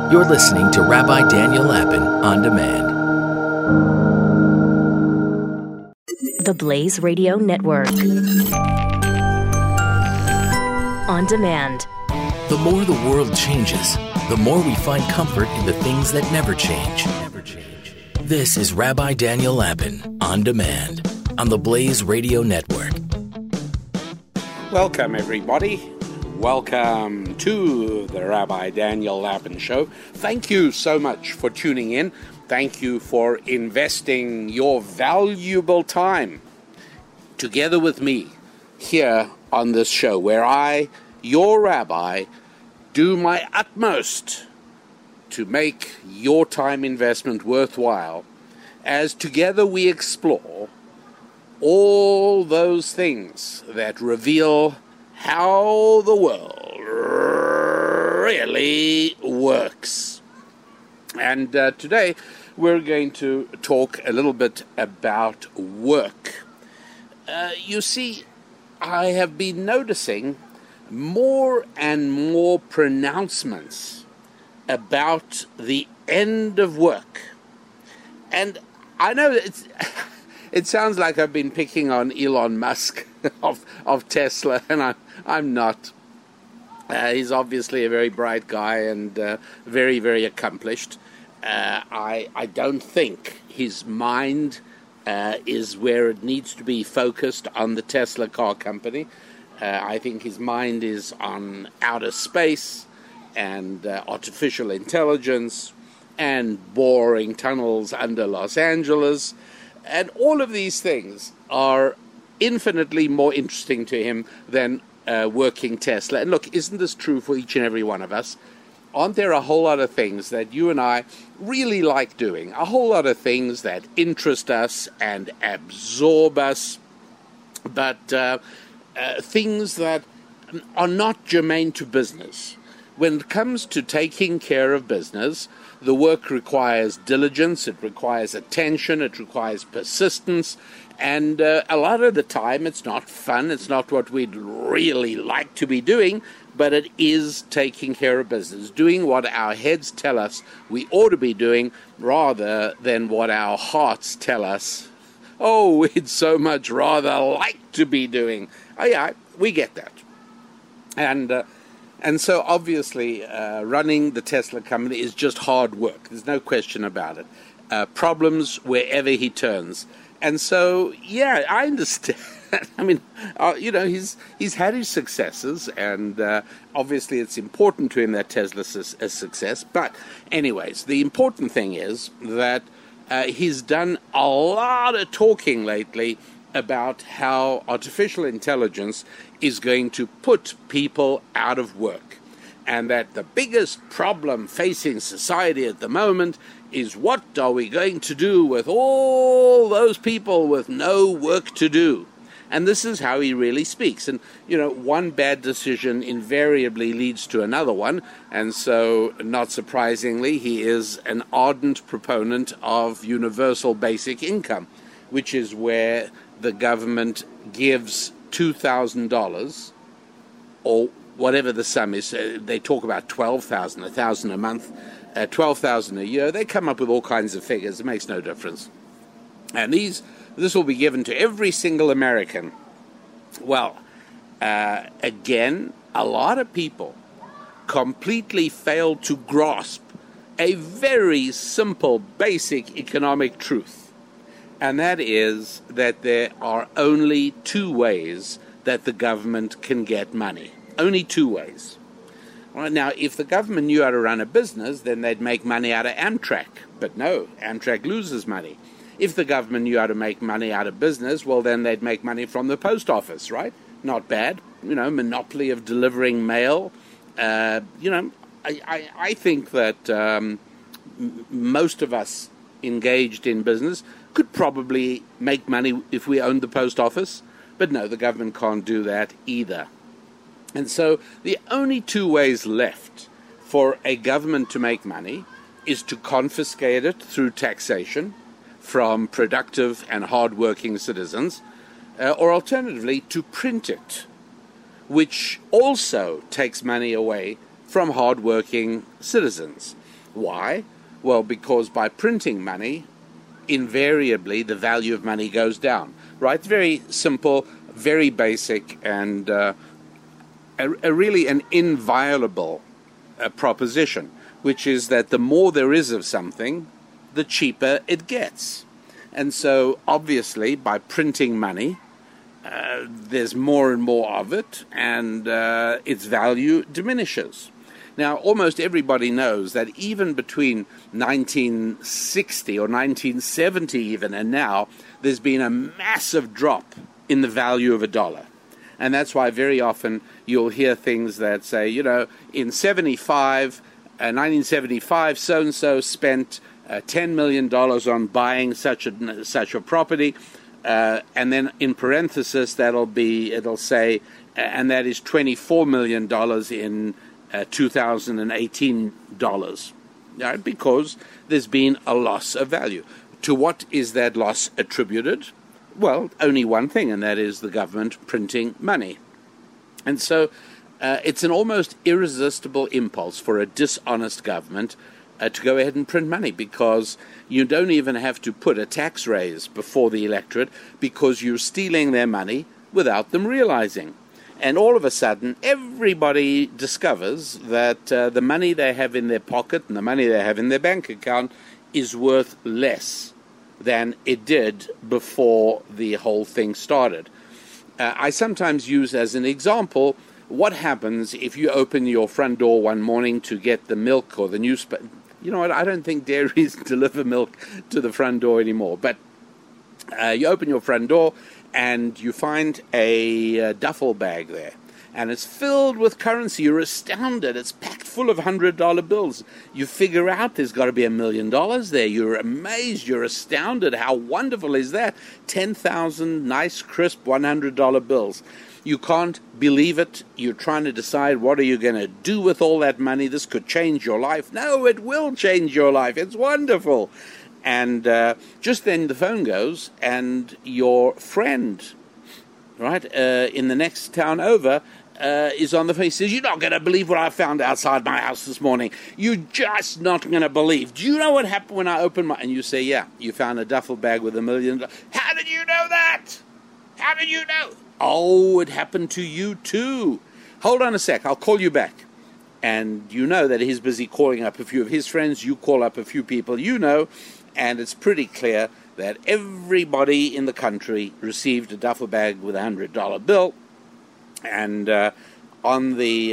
You're listening to Rabbi Daniel Lapin On Demand. The Blaze Radio Network. On demand. The more the world changes, the more we find comfort in the things that never change. This is Rabbi Daniel Lapin On Demand on the Blaze Radio Network. Welcome, everybody. Welcome to the Rabbi Daniel Lapin Show. Thank you so much for tuning in. Thank you for investing your valuable time together with me here on this show, where I, your rabbi, do my utmost to make your time investment worthwhile, as together we explore all those things that reveal how the world really works. And today we're going to talk a little bit about work. You see, I have been noticing more and more pronouncements about the end of work. And I know it sounds like I've been picking on Elon Musk of Tesla, and I'm not. He's obviously a very bright guy and very, very accomplished. I don't think his mind is where it needs to be focused on the Tesla car company. I think his mind is on outer space and artificial intelligence and boring tunnels under Los Angeles. And all of these things are infinitely more interesting to him than working Tesla. And look, isn't this true for each and every one of us? Aren't there a whole lot of things that you and I really like doing? A whole lot of things that interest us and absorb us, but things that are not germane to business. When it comes to taking care of business, the work requires diligence, it requires attention, it requires persistence, and a lot of the time it's not fun, it's not what we'd really like to be doing, but it is taking care of business, doing what our heads tell us we ought to be doing rather than what our hearts tell us, oh, we'd so much rather like to be doing. Oh yeah, we get that. And so obviously running the Tesla company is just hard work. There's no question about it. Problems wherever he turns. And so, yeah, I understand. I mean, he's had his successes, and obviously it's important to him that Tesla's a success. But anyways, the important thing is that he's done a lot of talking lately about how artificial intelligence is going to put people out of work, and that the biggest problem facing society at the moment is what are we going to do with all those people with no work to do. And this is how he really speaks. And, one bad decision invariably leads to another one. And so, not surprisingly, he is an ardent proponent of universal basic income, which is where the government gives $2,000 or whatever the sum is. They talk about $12,000, $1,000 a month, $12,000 a year. They come up with all kinds of figures. It makes no difference. And this will be given to every single American. Well, again, a lot of people completely fail to grasp a very simple, basic economic truth. And that is that there are only two ways that the government can get money. Only two ways. Well, now, if the government knew how to run a business, then they'd make money out of Amtrak. But no, Amtrak loses money. If the government knew how to make money out of business, well, then they'd make money from the post office, right? Not bad. Monopoly of delivering mail. I think that most of us engaged in business could probably make money if we owned the post office. But no, the government can't do that either. And so the only two ways left for a government to make money is to confiscate it through taxation from productive and hard-working citizens, or alternatively to print it, which also takes money away from hard-working citizens. Why? Well, because by printing money, invariably the value of money goes down. Right? It's very simple, very basic, and a really an inviolable proposition, which is that the more there is of something, the cheaper it gets. And so, obviously, by printing money, there's more and more of it, and its value diminishes. Now, almost everybody knows that even between 1960 or 1970 even and now, there's been a massive drop in the value of a dollar. And that's why very often you'll hear things that say, in 1975, so-and-so spent $10 million on buying such a property, and then in parenthesis it'll say, and that is $24 million in 2018 dollars, right? Because there's been a loss of value. To what is that loss attributed? Well, only one thing, and that is the government printing money. And so it's an almost irresistible impulse for a dishonest government to go ahead and print money, because you don't even have to put a tax raise before the electorate, because you're stealing their money without them realizing. And all of a sudden, everybody discovers that the money they have in their pocket and the money they have in their bank account is worth less than it did before the whole thing started. I sometimes use as an example what happens if you open your front door one morning to get the milk or the newspaper. You know what, I don't think dairies deliver milk to the front door anymore. But you open your front door and you find a duffel bag there. And it's filled with currency. You're astounded. It's packed full of $100 bills. You figure out there's got to be $1 million there. You're amazed. You're astounded. How wonderful is that? 10,000 nice, crisp $100 bills. You can't believe it. You're trying to decide what are you going to do with all that money. This could change your life. No, it will change your life. It's wonderful. And just then the phone goes, and your friend, right, in the next town over, is on the phone. He says, "You're not going to believe what I found outside my house this morning. You're just not going to believe. Do you know what happened when I opened my..." And you say, "Yeah, you found a duffel bag with $1 million. How did you know that? How did you know?" "Oh, it happened to you too. Hold on a sec, I'll call you back." And you know that he's busy calling up a few of his friends. You call up a few people you know, and it's pretty clear that everybody in the country received a duffel bag with a $100 bill, and on the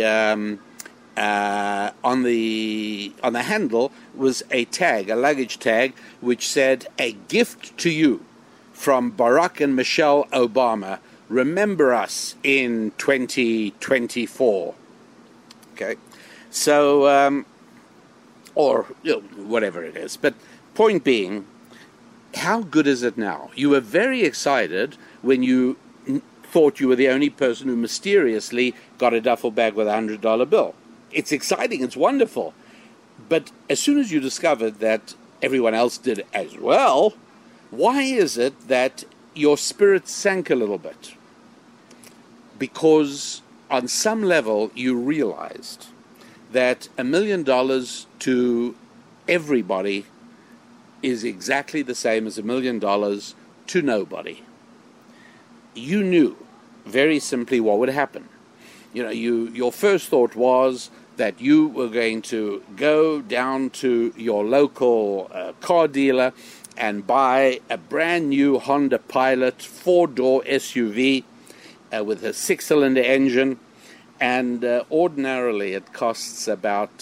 handle was a tag, a luggage tag, which said, "A gift to you from Barack and Michelle Obama. Remember us in 2024." Okay, so or whatever it is, but point being, how good is it now? You were very excited when you thought you were the only person who mysteriously got a duffel bag with a $100 bill. It's exciting, it's wonderful. But as soon as you discovered that everyone else did as well, why is it that your spirit sank a little bit? Because on some level you realized that $1 million to everybody is exactly the same as $1 million to nobody. You knew very simply what would happen. Your first thought was that you were going to go down to your local car dealer and buy a brand new Honda Pilot 4-door SUV with a 6-cylinder engine, and ordinarily it costs about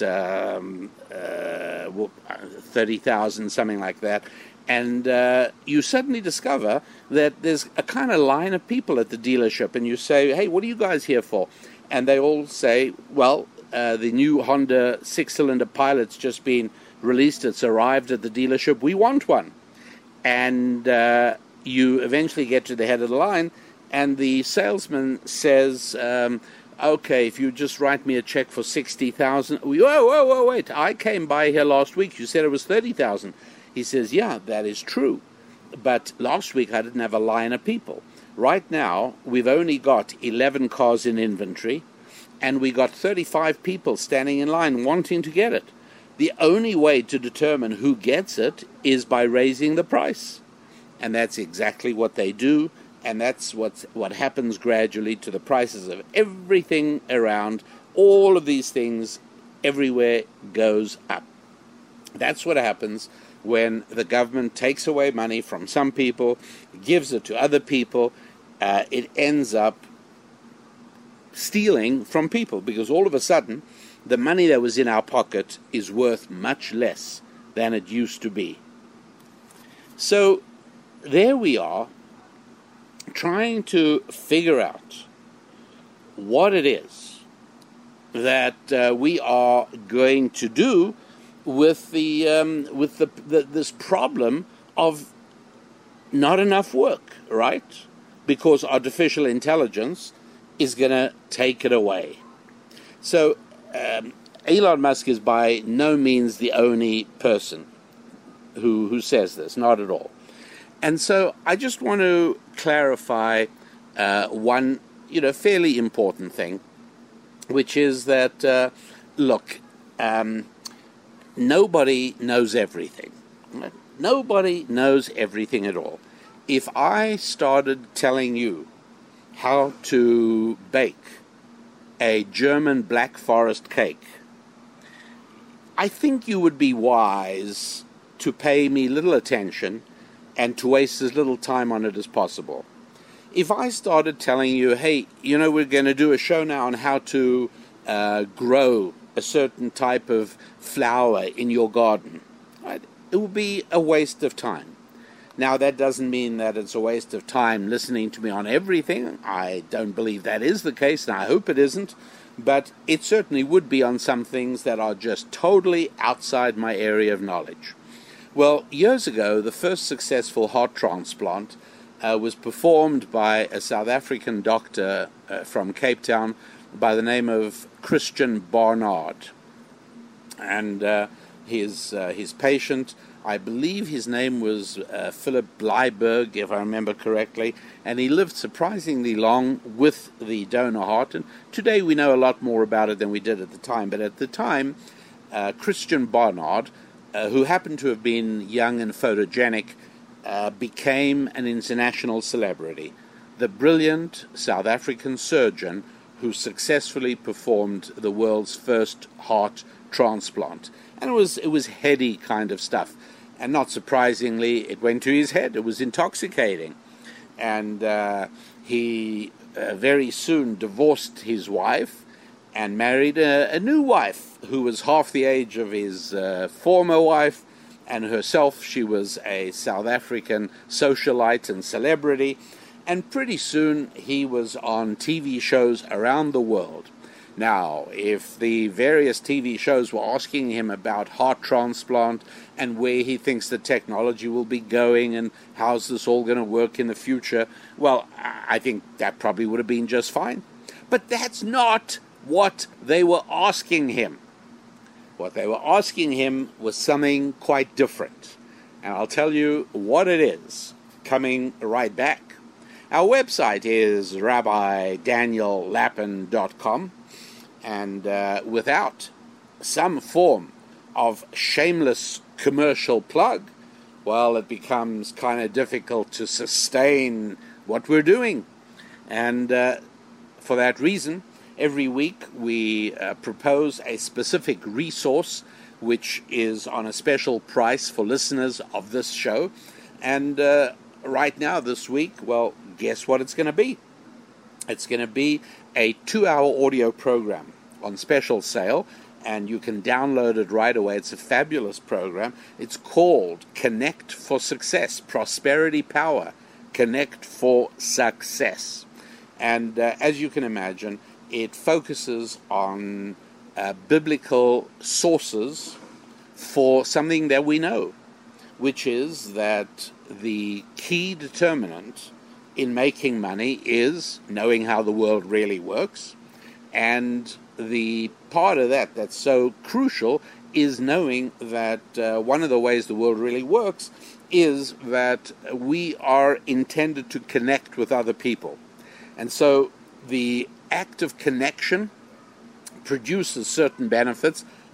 $30,000, something like that. And you suddenly discover that there's a kind of line of people at the dealership, and you say, "Hey, what are you guys here for?" And they all say, "Well, the new Honda 6-cylinder Pilot's just been released. It's arrived at the dealership. We want one." And you eventually get to the head of the line, and the salesman says, "Okay, if you just write me a check for $60,000. Whoa, wait. I came by here last week. You said it was $30,000. He says, "Yeah, that is true. But last week I didn't have a line of people. Right now, we've only got 11 cars in inventory, and we got 35 people standing in line wanting to get it. the only way to determine who gets it is by raising the price. And that's exactly what they do, and that's what happens gradually to the prices of everything around. All of these things everywhere goes up. That's what happens when the government takes away money from some people, gives it to other people. It ends up stealing from people, because all of a sudden the money that was in our pocket is worth much less than it used to be. So there we are, trying to figure out what it is that we are going to do with this problem of not enough work, right? Because artificial intelligence is going to take it away. So Elon Musk is by no means the only person who says this, not at all. And so I just want to clarify one, fairly important thing, which is that, nobody knows everything. Nobody knows everything at all. If I started telling you how to bake a German Black Forest cake, I think you would be wise to pay me little attention and to waste as little time on it as possible. If I started telling you, hey, we're going to do a show now on how to grow a certain type of flower in your garden, right? It would be a waste of time. Now, that doesn't mean that it's a waste of time listening to me on everything. I don't believe that is the case, and I hope it isn't. But it certainly would be on some things that are just totally outside my area of knowledge. Well, years ago, the first successful heart transplant was performed by a South African doctor from Cape Town by the name of Christian Barnard. And his patient, I believe his name was Philip Bleiberg, if I remember correctly, and he lived surprisingly long with the donor heart. And today we know a lot more about it than we did at the time. But at the time, Christian Barnard, who happened to have been young and photogenic, became an international celebrity. The brilliant South African surgeon who successfully performed the world's first heart transplant. And it was heady kind of stuff. And not surprisingly, it went to his head. It was intoxicating. And he very soon divorced his wife and married a new wife who was half the age of his former wife. And herself, she was a South African socialite and celebrity. And pretty soon he was on TV shows around the world. Now, if the various TV shows were asking him about heart transplant and where he thinks the technology will be going and how's this all going to work in the future, well, I think that probably would have been just fine. But that's not what they were asking him. What they were asking him was something quite different. And I'll tell you what it is coming right back. Our website is RabbiDanielLapin.com, and without some form of shameless commercial plug, well, it becomes kind of difficult to sustain what we're doing. And for that reason, every week we propose a specific resource which is on a special price for listeners of this show. And right now, this week, well, guess what it's going to be? It's going to be a 2-hour audio program on special sale, and you can download it right away. It's a fabulous program. It's called Connect for Success, Prosperity Power, Connect for Success. And as you can imagine, it focuses on biblical sources for something that we know, which is that the key determinant in making money is knowing how the world really works. And the part of that that's so crucial is knowing that one of the ways the world really works is that we are intended to connect with other people. And so the act of connection produces certain benefits.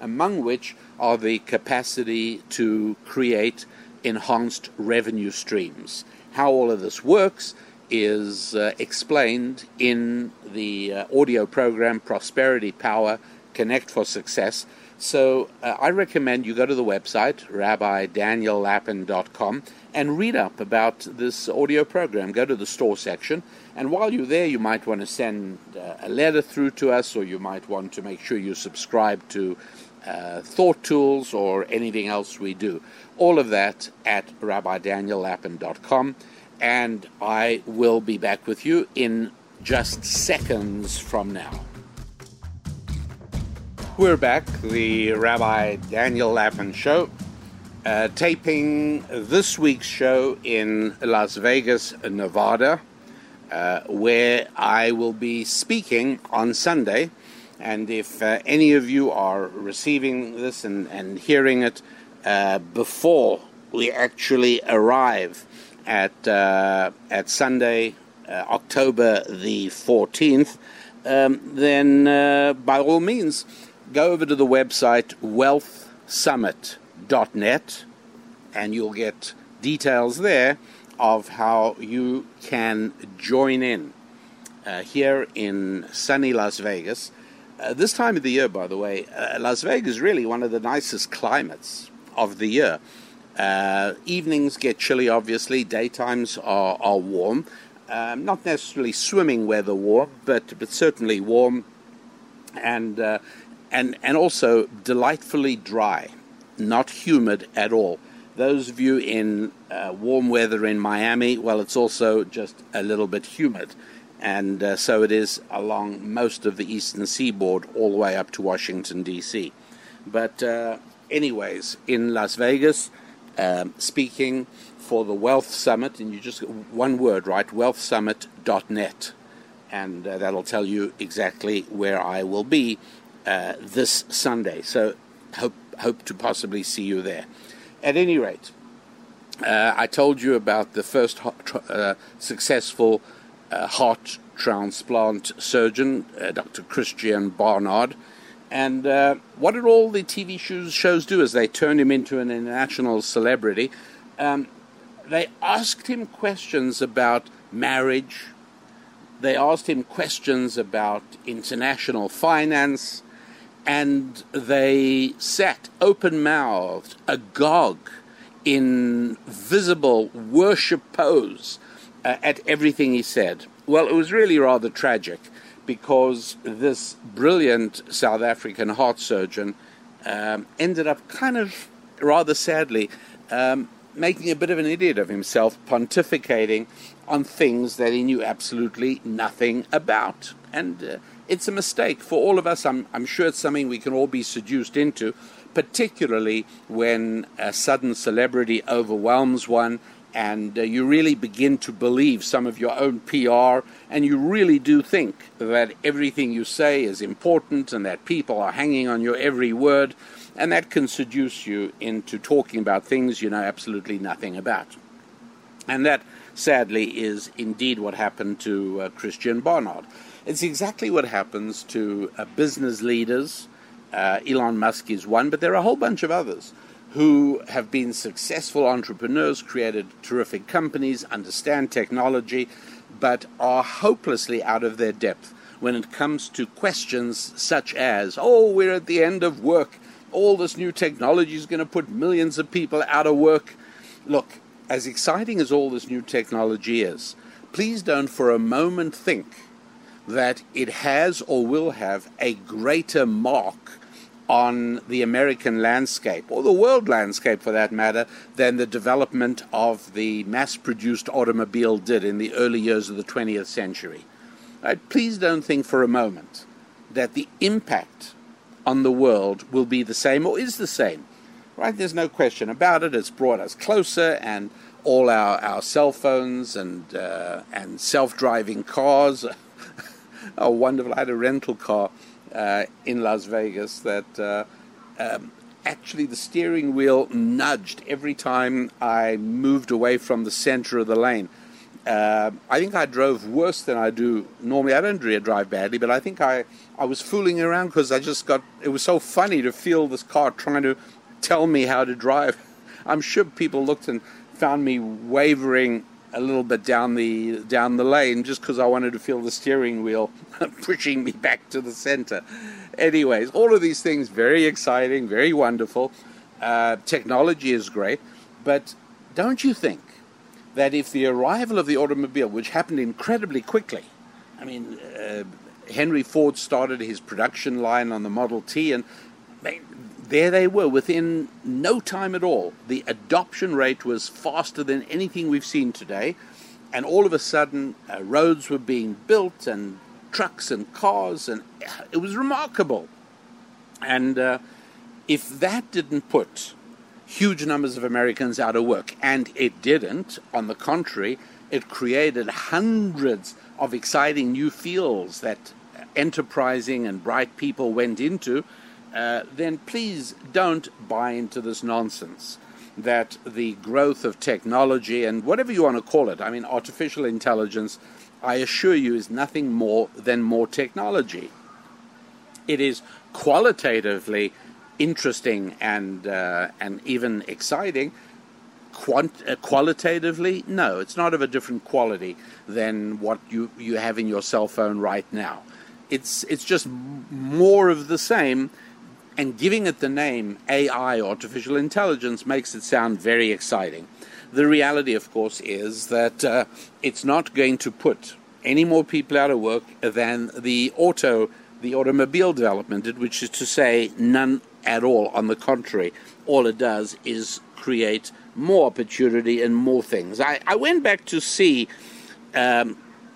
among which are the capacity to create enhanced revenue streams. How all of this works is explained in the audio program Prosperity Power, Connect for Success. So I recommend you go to the website, RabbiDanielLapin.com, and read up about this audio program. Go to the store section, and while you're there, you might want to send a letter through to us, or you might want to make sure you subscribe to Thought Tools or anything else we do. All of that at RabbiDanielLapin.com, and I will be back with you in just seconds from now. We're back, the Rabbi Daniel Lapin Show, taping this week's show in Las Vegas, Nevada, where I will be speaking on Sunday. And if any of you are receiving this and hearing it before we actually arrive at Sunday, October the 14th, then by all means, go over to the website wealthsummit.net, and you'll get details there of how you can join in here in sunny Las Vegas. This time of the year, by the way, Las Vegas is really one of the nicest climates of the year. Evenings get chilly, obviously. Daytimes are warm. Not necessarily swimming weather warm, but certainly warm. And also delightfully dry, not humid at all. Those of you in warm weather in Miami, well, it's also just a little bit humid. And so it is along most of the eastern seaboard all the way up to Washington, D.C. But anyways, in Las Vegas, speaking for the Wealth Summit, and you just one word, right, wealthsummit.net, and that'll tell you exactly where I will be this Sunday. So hope to possibly see you there. At any rate, I told you about the first successful heart transplant surgeon, Dr. Christian Barnard. And what did all the TV shows do as they turned him into an international celebrity? They asked him questions about marriage. They asked him questions about international finance. And they sat open-mouthed, agog, in visible worship pose at everything he said. Well, it was really rather tragic, because this brilliant South African heart surgeon ended up kind of, rather sadly, making a bit of an idiot of himself, pontificating on things that he knew absolutely nothing about. And it's a mistake for all of us. I'm sure it's something we can all be seduced into, particularly when a sudden celebrity overwhelms one, and you really begin to believe some of your own PR, and you really do think that everything you say is important and that people are hanging on your every word, and that can seduce you into talking about things you know absolutely nothing about. And that, sadly, is indeed what happened to Christian Barnard. It's exactly what happens to business leaders. Elon Musk is one, but there are a whole bunch of others who have been successful entrepreneurs, created terrific companies, understand technology, but are hopelessly out of their depth when it comes to questions such as, we're at the end of work, all this new technology is going to put millions of people out of work. Look, as exciting as all this new technology is, please don't for a moment think that it has or will have a greater mark on the American landscape, or the world landscape for that matter, than the development of the mass-produced automobile did in the early years of the 20th century. Right? Please don't think for a moment that the impact on the world will be the same or is the same. Right? There's no question about it. It's brought us closer, and all our cell phones and self-driving cars are wonderful. I had a rental car in Las Vegas that actually the steering wheel nudged every time I moved away from the center of the lane. I think I drove worse than I do normally. I don't drive badly, but I think I was fooling around because it was so funny to feel this car trying to tell me how to drive. I'm sure people looked and found me wavering a little bit down the lane just because I wanted to feel the steering wheel pushing me back to the center. Anyways, all of these things, very exciting, very wonderful. Technology is great, but don't you think that if the arrival of the automobile, which happened incredibly quickly, I mean, Henry Ford started his production line on the Model T, and there they were within no time at all. The adoption rate was faster than anything we've seen today, and all of a sudden roads were being built and trucks and cars, and it was remarkable. And if that didn't put huge numbers of Americans out of work, and it didn't, on the contrary, it created hundreds of exciting new fields that enterprising and bright people went into, then please don't buy into this nonsense that the growth of technology and whatever you want to call it, I mean, artificial intelligence, I assure you, is nothing more than more technology. It is qualitatively interesting and even exciting. Qualitatively, no, it's not of a different quality than what you have in your cell phone right now. It's just more of the same, and giving it the name AI, artificial intelligence, makes it sound very exciting. The reality, of course, is that it's not going to put any more people out of work than the automobile development, which is to say none at all. On the contrary, all it does is create more opportunity and more things. I went back to see how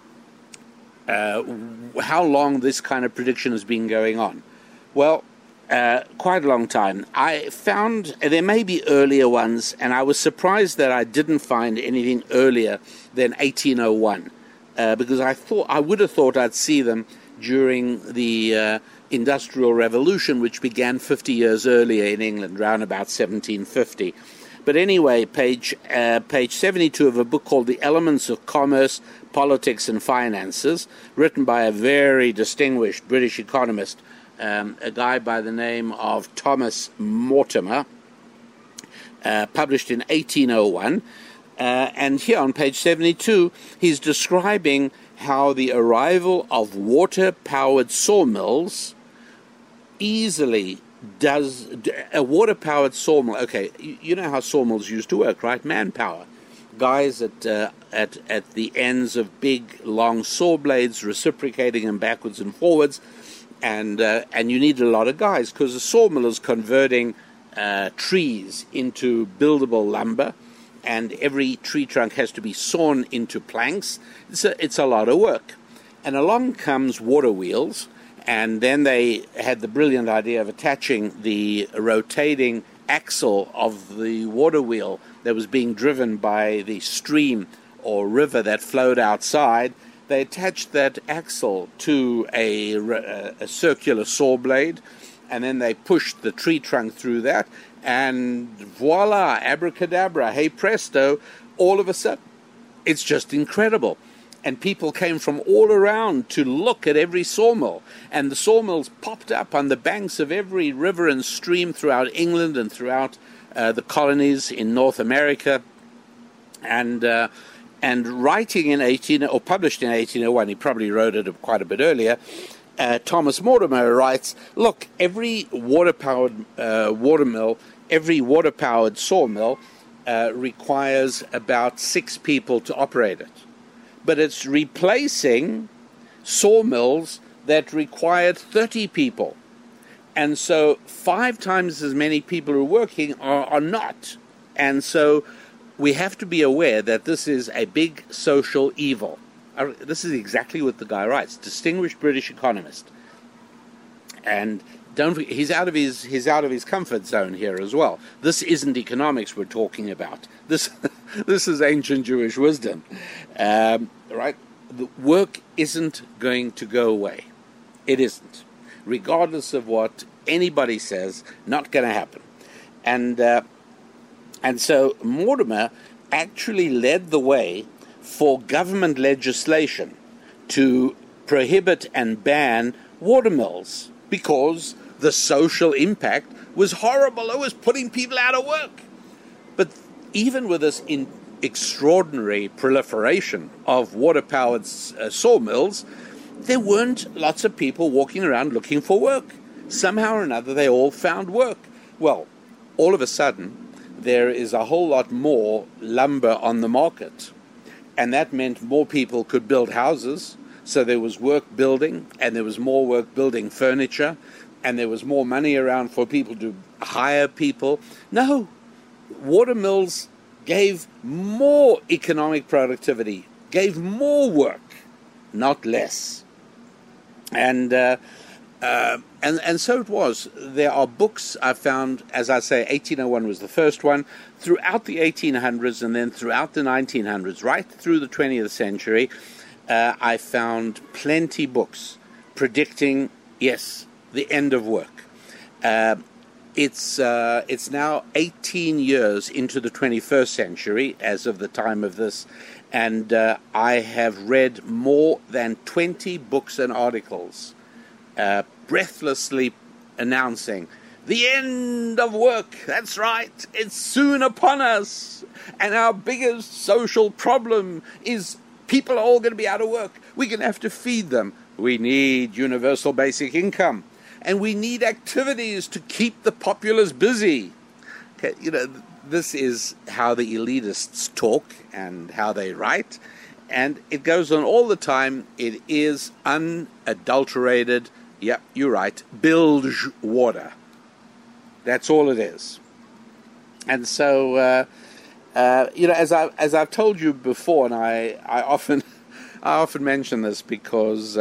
long this kind of prediction has been going on. Well, quite a long time. I found there may be earlier ones, and I was surprised that I didn't find anything earlier than 1801, because I would have thought I'd see them during the Industrial Revolution, which began 50 years earlier in England, around about 1750. But anyway, page 72 of a book called The Elements of Commerce, Politics and Finances, written by a very distinguished British economist, a guy by the name of Thomas Mortimer, published in 1801. And here on page 72, he's describing how the arrival of water-powered sawmills easily does a water-powered sawmill. Okay, you know how sawmills used to work, right? Manpower, guys at the ends of big, long saw blades, reciprocating them backwards and forwards, and you need a lot of guys because a sawmill is converting trees into buildable lumber, and every tree trunk has to be sawn into planks. It's a lot of work. And along comes water wheels, and then they had the brilliant idea of attaching the rotating axle of the water wheel that was being driven by the stream or river that flowed outside. They attached that axle to a circular saw blade, and then they pushed the tree trunk through that, and voila, abracadabra, hey presto, all of a sudden, it's just incredible. And people came from all around to look at every sawmill, and the sawmills popped up on the banks of every river and stream throughout England and throughout the colonies in North America. And writing in published in 1801, he probably wrote it quite a bit earlier, Thomas Mortimer writes, look, every water-powered watermill, every water-powered sawmill requires about 6 people to operate it. But it's replacing sawmills that required 30 people. And so 5 times as many people who are working are not. And so we have to be aware that this is a big social evil. This is exactly what the guy writes. Distinguished British economist, and he's out of his comfort zone here as well. This isn't economics we're talking about. This is ancient Jewish wisdom, right? The work isn't going to go away. It isn't, regardless of what anybody says. Not going to happen, and so Mortimer actually led the way for government legislation to prohibit and ban watermills because the social impact was horrible. It was putting people out of work. But even with this extraordinary proliferation of water-powered sawmills, there weren't lots of people walking around looking for work. Somehow or another, they all found work. Well, all of a sudden, there is a whole lot more lumber on the market. And that meant more people could build houses. So there was work building, and there was more work building furniture, and there was more money around for people to hire people. No, watermills gave more economic productivity, gave more work, not less. And so it was. There are books I found, as I say, 1801 was the first one, throughout the 1800s and then throughout the 1900s, right through the 20th century, I found plenty books predicting, yes, the end of work. It's now 18 years into the 21st century as of the time of this, and I have read more than 20 books and articles breathlessly announcing the end of work. That's right, it's soon upon us, and our biggest social problem is people are all going to be out of work. We're going to have to feed them. We need universal basic income, and we need activities to keep the populace busy. Okay, this is how the elitists talk and how they write, and it goes on all the time. It is unadulterated, yeah, you're right, bilge water. That's all it is. And so, as I've told you before, and I often mention this because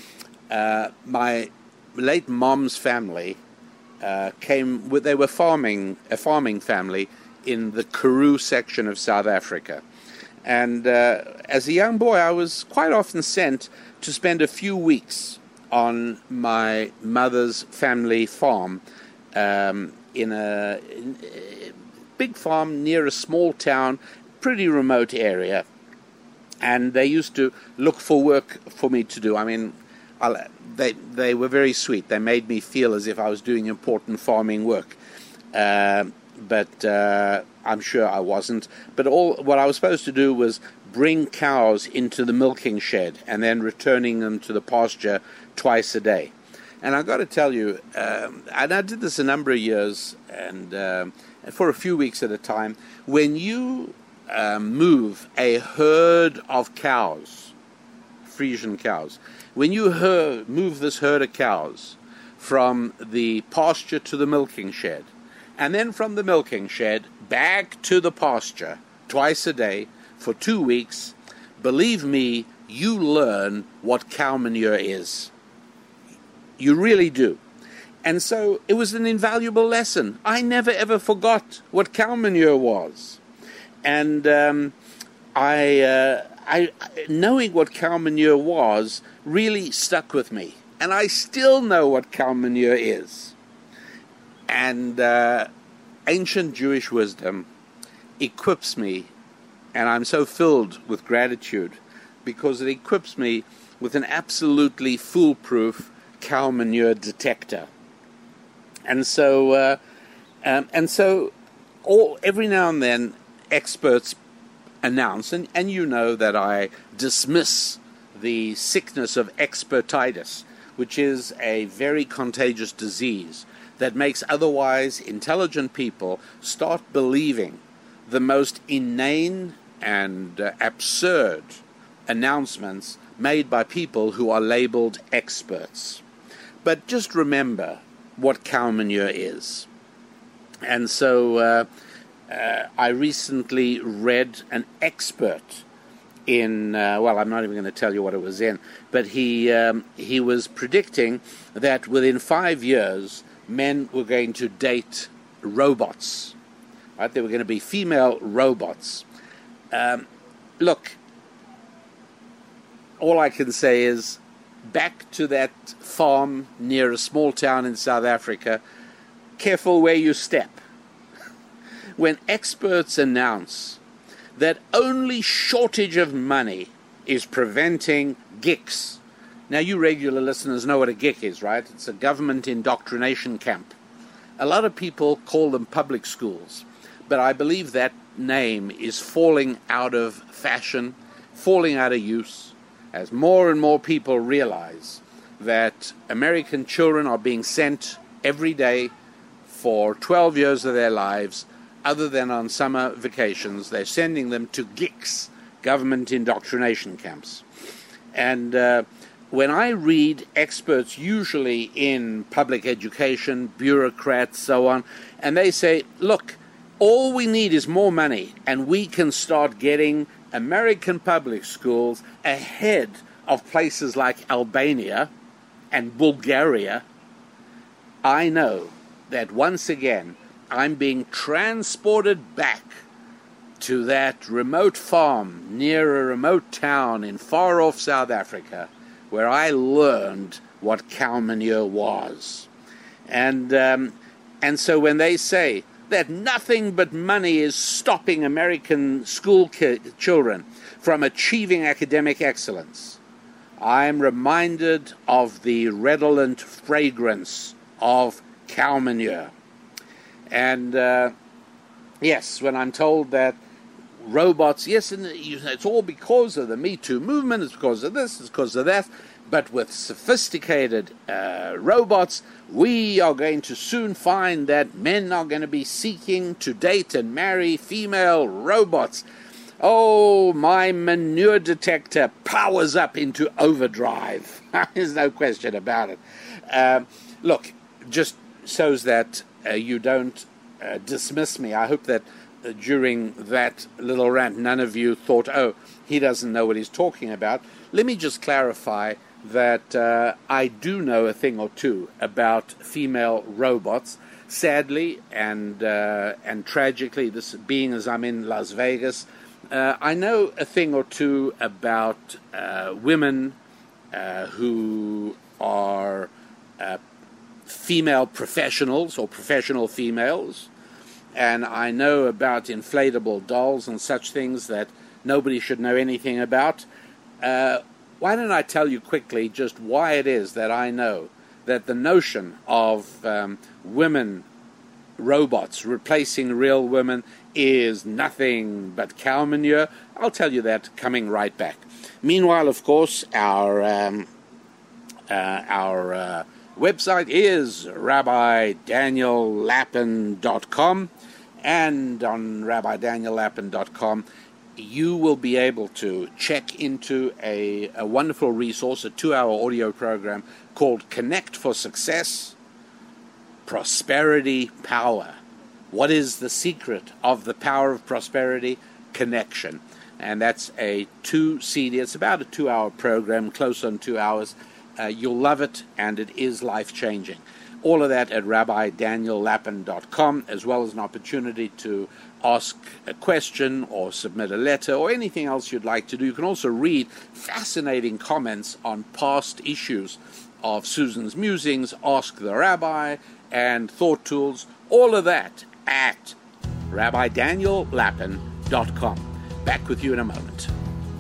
my late mom's family they were a farming family in the Karoo section of South Africa. And as a young boy, I was quite often sent to spend a few weeks on my mother's family farm in a big farm near a small town, pretty remote area. And they used to look for work for me to do. I mean, they were very sweet. They made me feel as if I was doing important farming work. But I'm sure I wasn't. But what I was supposed to do was bring cows into the milking shed and then returning them to the pasture twice a day. And I've got to tell you, and I did this a number of years, and for a few weeks at a time, when you move a herd of cows, Frisian cows, when you move this herd of cows from the pasture to the milking shed, and then from the milking shed back to the pasture twice a day for 2 weeks, believe me, you learn what cow manure is. You really do. And so it was an invaluable lesson. I never ever forgot what cow manure was. And I knowing what cow manure was really stuck with me. And I still know what cow manure is. And ancient Jewish wisdom equips me, and I'm so filled with gratitude because it equips me with an absolutely foolproof cow manure detector. And so every now and then experts announce, and you know that I dismiss the sickness of expertitis, which is a very contagious disease that makes otherwise intelligent people start believing the most inane and absurd announcements made by people who are labeled experts. But just remember what cow manure is. And so I recently read an expert in, I'm not even going to tell you what it was in, but he was predicting that within 5 years, men were going to date robots. Right? There were going to be female robots. Look, all I can say is, back to that farm near a small town in South Africa, careful where you step. When experts announce that only shortage of money is preventing GICs. Now, you regular listeners know what a GIC is, right? It's a government indoctrination camp. A lot of people call them public schools, but I believe that name is falling out of fashion, falling out of use, as more and more people realize that American children are being sent every day for 12 years of their lives, other than on summer vacations. They're sending them to GICs, government indoctrination camps. And when I read experts, usually in public education, bureaucrats, so on, and they say, look, all we need is more money, and we can start getting American public schools ahead of places like Albania and Bulgaria, I know that once again I'm being transported back to that remote farm near a remote town in far-off South Africa, where I learned what cow manure was. And so when they say that nothing but money is stopping American school children from achieving academic excellence, I'm reminded of the redolent fragrance of cow manure. And yes, when I'm told that robots, yes, and it's all because of the Me Too movement, it's because of this, it's because of that, but with sophisticated robots, we are going to soon find that men are going to be seeking to date and marry female robots. Oh, my manure detector powers up into overdrive. There's no question about it. Look, just so that you don't dismiss me, I hope that during that little rant, none of you thought, oh, he doesn't know what he's talking about. Let me just clarify that I do know a thing or two about female robots. Sadly and tragically, this being as I'm in Las Vegas, I know a thing or two about women who are female professionals or professional females. And I know about inflatable dolls and such things that nobody should know anything about. Why don't I tell you quickly just why it is that I know that the notion of women robots replacing real women is nothing but cow manure? I'll tell you that coming right back. Meanwhile, of course, our website is RabbiDanielLapin.com. And on RabbiDanielLapin.com, you will be able to check into a wonderful resource, a 2-hour audio program called Connect for Success, Prosperity Power. What is the secret of the power of prosperity? Connection. And that's a 2-CD. It's about a 2-hour program, close on 2 hours. You'll love it, and it is life-changing. All of that at RabbiDanielLapin.com, as well as an opportunity to ask a question or submit a letter or anything else you'd like to do. You can also read fascinating comments on past issues of Susan's Musings, Ask the Rabbi, and Thought Tools. All of that at RabbiDanielLapin.com. Back with you in a moment.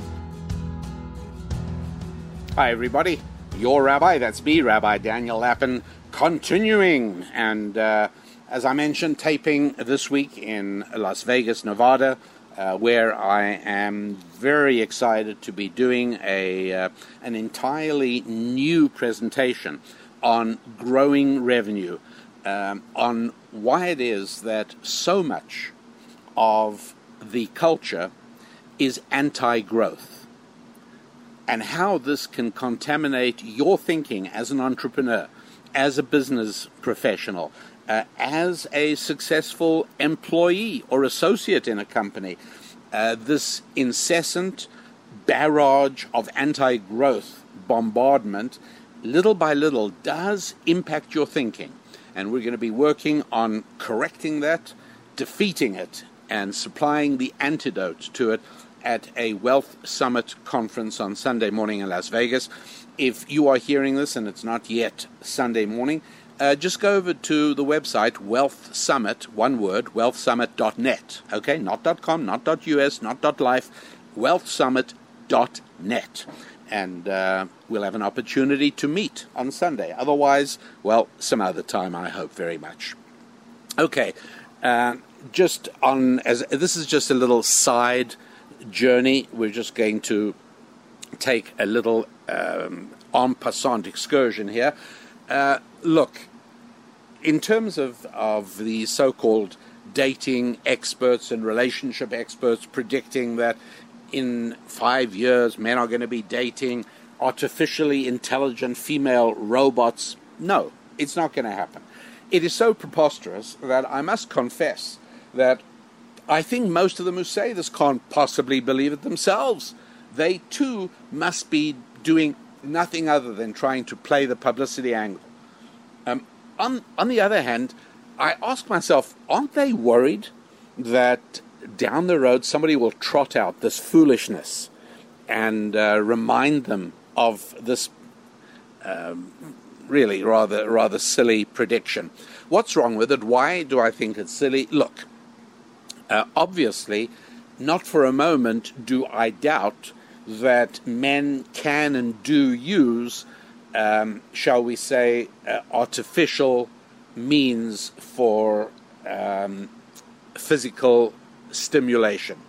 Hi, everybody. Your Rabbi, that's me, Rabbi Daniel Lapin, continuing. And as I mentioned, taping this week in Las Vegas, Nevada, where I am very excited to be doing an entirely new presentation on growing revenue, on why it is that so much of the culture is anti-growth, and how this can contaminate your thinking as an entrepreneur, as a business professional, as a successful employee or associate in a company. This incessant barrage of anti-growth bombardment, little by little, does impact your thinking. And we're going to be working on correcting that, defeating it, and supplying the antidote to it at a Wealth Summit conference on Sunday morning in Las Vegas. If you are hearing this and it's not yet Sunday morning, just go over to the website Wealth Summit, one word, wealthsummit.net. Okay, not .com, not .us, not .life, wealthsummit.net. And we'll have an opportunity to meet on Sunday. Otherwise, well, some other time, I hope very much. Okay, just on, as this is just a little side journey, we're just going to take a little en passant excursion here. Look, in terms of the so-called dating experts and relationship experts predicting that in 5 years men are going to be dating artificially intelligent female robots, no, it's not going to happen. It is so preposterous that I must confess that I think most of them who say this can't possibly believe it themselves. They too must be doing nothing other than trying to play the publicity angle. On the other hand, I ask myself, aren't they worried that down the road somebody will trot out this foolishness and remind them of this really rather silly prediction? What's wrong with it? Why do I think it's silly? Look, obviously, not for a moment do I doubt that men can and do use, shall we say, artificial means for physical stimulation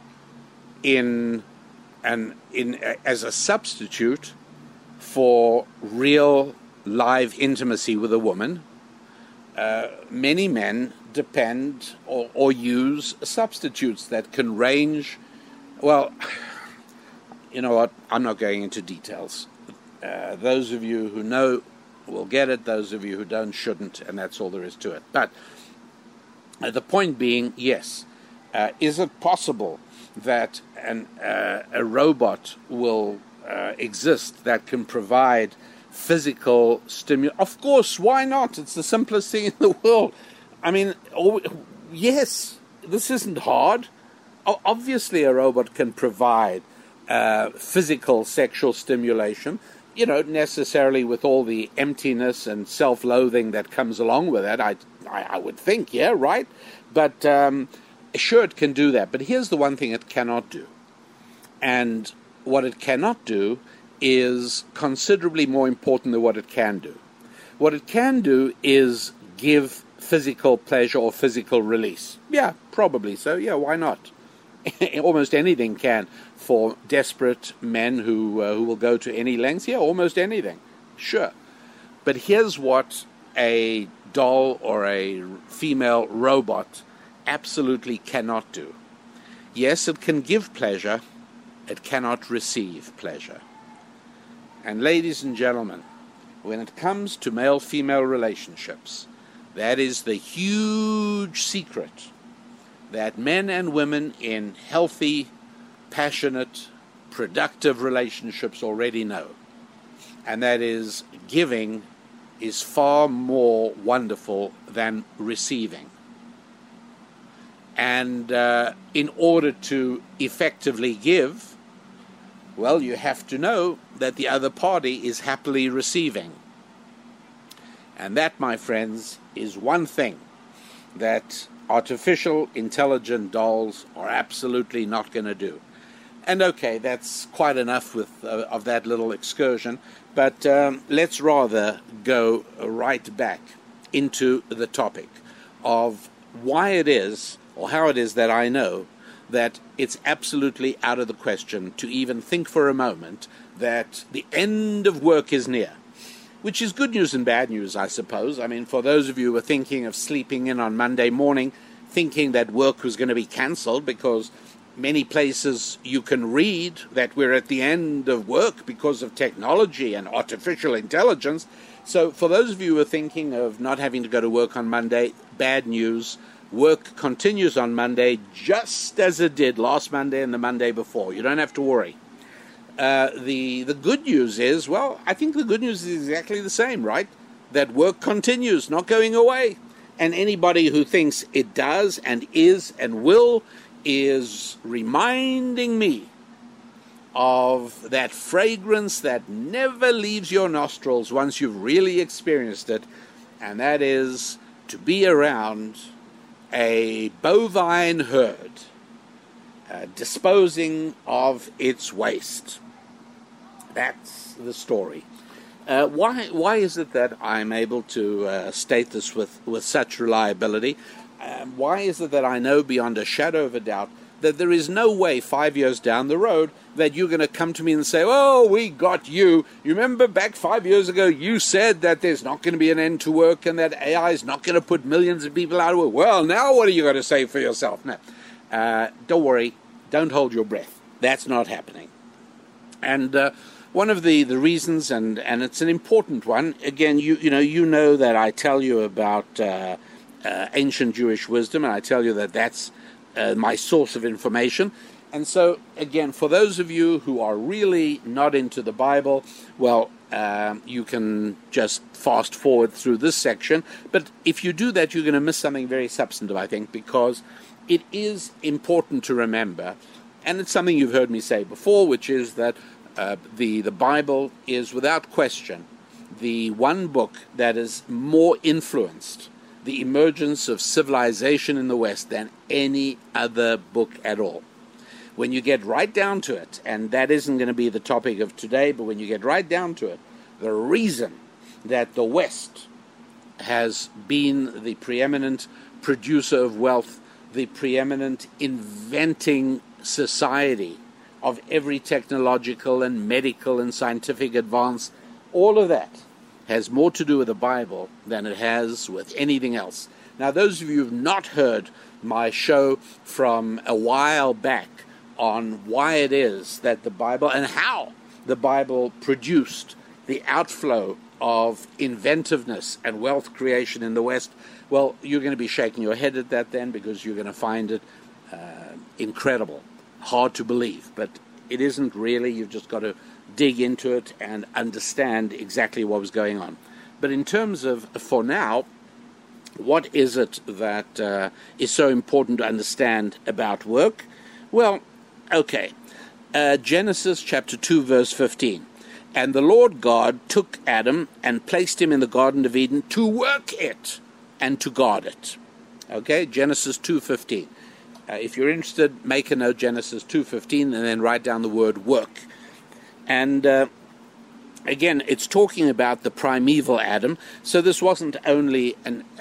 as a substitute for real live intimacy with a woman. Many men depend or use substitutes that can range, well, you know what, I'm not going into details. Those of you who know will get it, those of you who don't shouldn't, and that's all there is to it. But the point being, yes, is it possible that a robot will exist that can provide physical stimulation? Of course, why not? It's the simplest thing in the world. I mean, yes, this isn't hard. Obviously, a robot can provide physical sexual stimulation, you know, necessarily with all the emptiness and self-loathing that comes along with that, I would think, yeah, right? But sure, it can do that. But here's the one thing it cannot do. And what it cannot do is considerably more important than what it can do. What it can do is give physical pleasure or physical release. Yeah, probably so. Yeah, why not? Almost anything can for desperate men who will go to any lengths. Yeah, almost anything. Sure. But here's what a doll or a female robot absolutely cannot do. Yes, it can give pleasure. It cannot receive pleasure. And ladies and gentlemen, when it comes to male-female relationships, that is the huge secret that men and women in healthy, passionate, productive relationships already know. And that is, giving is far more wonderful than receiving. And in order to effectively give, well, you have to know that the other party is happily receiving. And that, my friends, is one thing that artificial intelligent dolls are absolutely not going to do. And okay, that's quite enough of that little excursion, but let's rather go right back into the topic of why it is, or how it is that I know that it's absolutely out of the question to even think for a moment that the end of work is near. Which is good news and bad news, I suppose. I mean, for those of you who are thinking of sleeping in on Monday morning, thinking that work was going to be cancelled because many places you can read that we're at the end of work because of technology and artificial intelligence. So for those of you who are thinking of not having to go to work on Monday, bad news. Work continues on Monday just as it did last Monday and the Monday before. You don't have to worry. The good news is, well, I think the good news is exactly the same, right? That work continues, not going away. And anybody who thinks it does and is and will is reminding me of that fragrance that never leaves your nostrils once you've really experienced it. and that is to be around a bovine herd disposing of its waste. That's the story. Why is it that I'm able to state this with such reliability? Why is it that I know beyond a shadow of a doubt that there is no way 5 years down the road that you're going to come to me and say, oh, we got you. You remember back 5 years ago you said that there's not going to be an end to work and that AI is not going to put millions of people out of work. Well, now what are you going to say for yourself? No. Don't worry. Don't hold your breath. That's not happening. And one of the reasons, and it's an important one, again, you know that I tell you about ancient Jewish wisdom, and I tell you that that's my source of information. And so, again, for those of you who are really not into the Bible, well, you can just fast forward through this section. But if you do that, you're going to miss something very substantive, I think, because it is important to remember, and it's something you've heard me say before, which is that the Bible is, without question, the one book that has more influenced the emergence of civilization in the West than any other book at all. When you get right down to it, and that isn't going to be the topic of today, but when you get right down to it, the reason that the West has been the preeminent producer of wealth, the preeminent inventing society of every technological and medical and scientific advance, all of that has more to do with the Bible than it has with anything else. Now, those of you who have not heard my show from a while back on why it is that the Bible and how the Bible produced the outflow of inventiveness and wealth creation in the West, well, you're going to be shaking your head at that then, because you're going to find it incredible, hard to believe. But it isn't really. You've just got to dig into it and understand exactly what was going on. But in terms of, for now, what is it that is so important to understand about work? Well, okay. Genesis chapter 2, verse 15. And the Lord God took Adam and placed him in the Garden of Eden to work it and to guard it. Okay, Genesis 2:15. If you're interested, make a note, Genesis 2:15, and then write down the word work. And again, it's talking about the primeval Adam. So this wasn't only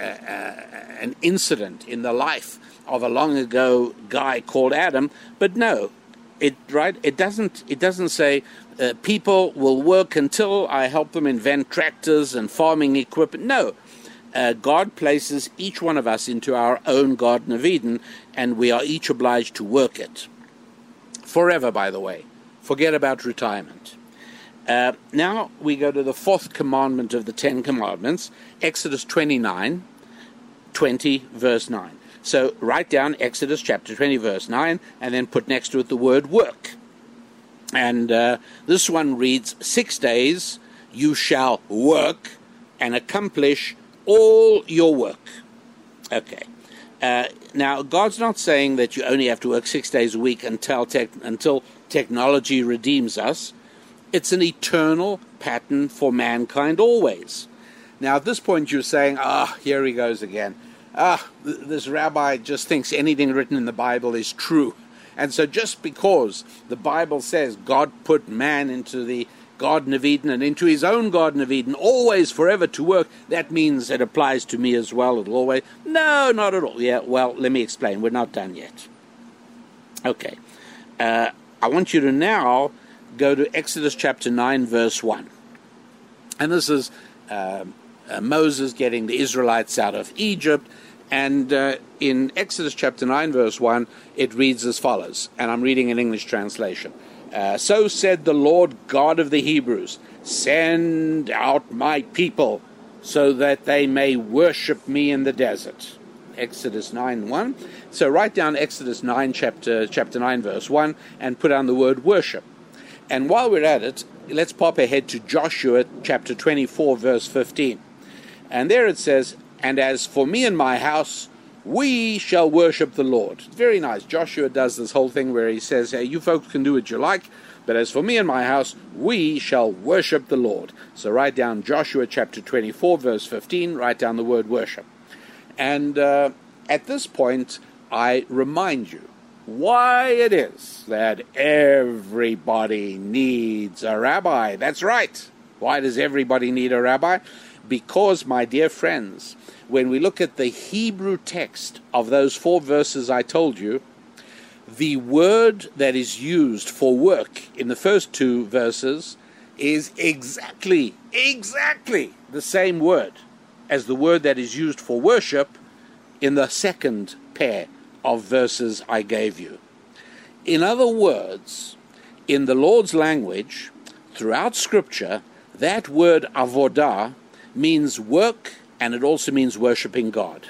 an incident in the life of a long ago guy called Adam, but no, it doesn't say people will work until I help them invent tractors and farming equipment. No. God places each one of us into our own Garden of Eden, and we are each obliged to work it. Forever, by the way. Forget about retirement. Now we go to the fourth commandment of the Ten Commandments, Exodus 29, 20, verse 9. So write down Exodus chapter 20, verse 9, and then put next to it the word work. And this one reads, 6 days you shall work and accomplish all your work. Okay. Now, God's not saying that you only have to work 6 days a week until technology redeems us. It's an eternal pattern for mankind always. Now, at this point, you're saying, here he goes again. This rabbi just thinks anything written in the Bible is true. And so just because the Bible says God put man into the Garden of Eden and into his own Garden of Eden, always, forever to work, that means it applies to me as well. It'll always... No, not at all. Yeah, well, let me explain. We're not done yet. Okay. I want you to now go to Exodus chapter 9, verse 1. And this is Moses getting the Israelites out of Egypt. And in Exodus chapter 9, verse 1, it reads as follows. And I'm reading an English translation. So said the Lord God of the Hebrews, send out my people so that they may worship me in the desert. Exodus 9:1. So write down Exodus 9, chapter 9, verse 1, and put on the word worship. And while we're at it, let's pop ahead to Joshua chapter 24, verse 15. And there it says, and as for me and my house, we shall worship the Lord. It's very nice. Joshua does this whole thing where he says, hey, you folks can do what you like, but as for me and my house, we shall worship the Lord. So write down Joshua chapter 24, verse 15, write down the word worship. And at this point, I remind you why it is that everybody needs a rabbi. That's right. Why does everybody need a rabbi? Because, my dear friends, when we look at the Hebrew text of those 4 verses I told you, the word that is used for work in the first 2 verses is exactly the same word as the word that is used for worship in the second pair of verses I gave you. In other words, in the Lord's language, throughout Scripture, that word avodah means work, and it also means worshiping God.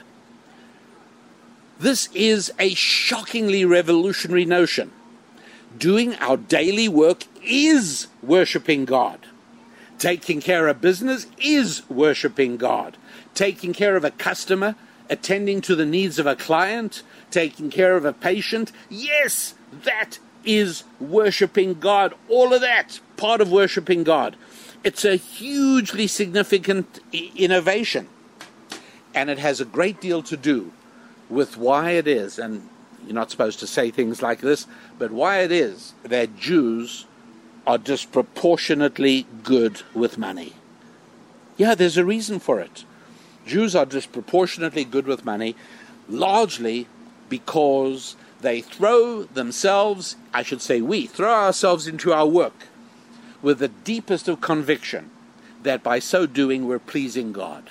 This is a shockingly revolutionary notion. Doing our daily work is worshiping God. Taking care of business is worshiping God. Taking care of a customer, attending to the needs of a client, taking care of a patient, yes, that is worshiping God. All of that, part of worshiping God. It's a hugely significant innovation, and it has a great deal to do with why it is, and you're not supposed to say things like this, but why it is that Jews are disproportionately good with money. Yeah, there's a reason for it. Jews are disproportionately good with money, largely because they throw themselves, I should say we, throw ourselves into our work with the deepest of conviction that by so doing we're pleasing God.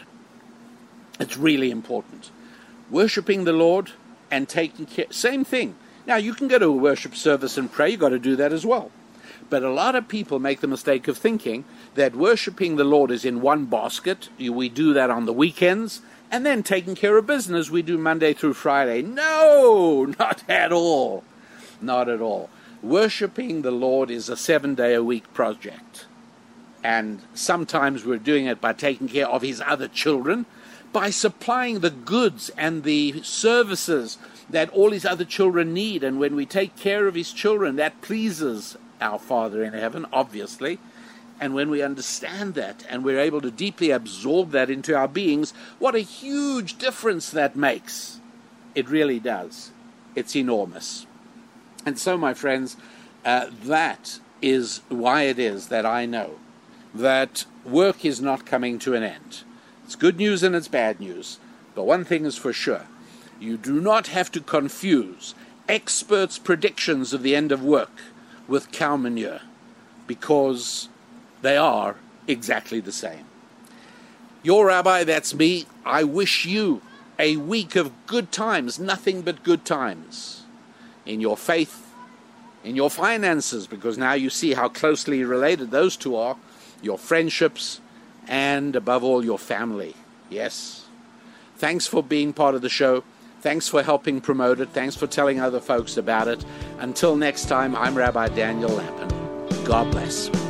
It's really important. Worshipping the Lord and taking care, same thing. Now, you can go to a worship service and pray, you've got to do that as well. But a lot of people make the mistake of thinking that worshipping the Lord is in one basket. We do that on the weekends, and then taking care of business we do Monday through Friday. No, not at all. Not at all. Worshipping the Lord is a 7-day-a-week project. And sometimes we're doing it by taking care of His other children, by supplying the goods and the services that all His other children need. And when we take care of His children, that pleases our Father in heaven, obviously. And when we understand that and we're able to deeply absorb that into our beings, what a huge difference that makes. It really does. It's enormous. And so, my friends, that is why it is that I know that work is not coming to an end. It's good news and it's bad news. But one thing is for sure. You do not have to confuse experts' predictions of the end of work with cow manure, because they are exactly the same. Your rabbi, that's me. I wish you a week of good times, nothing but good times, in your faith, in your finances, because now you see how closely related those two are, your friendships, and above all, your family. Yes. Thanks for being part of the show. Thanks for helping promote it. Thanks for telling other folks about it. Until next time, I'm Rabbi Daniel Lapin. God bless.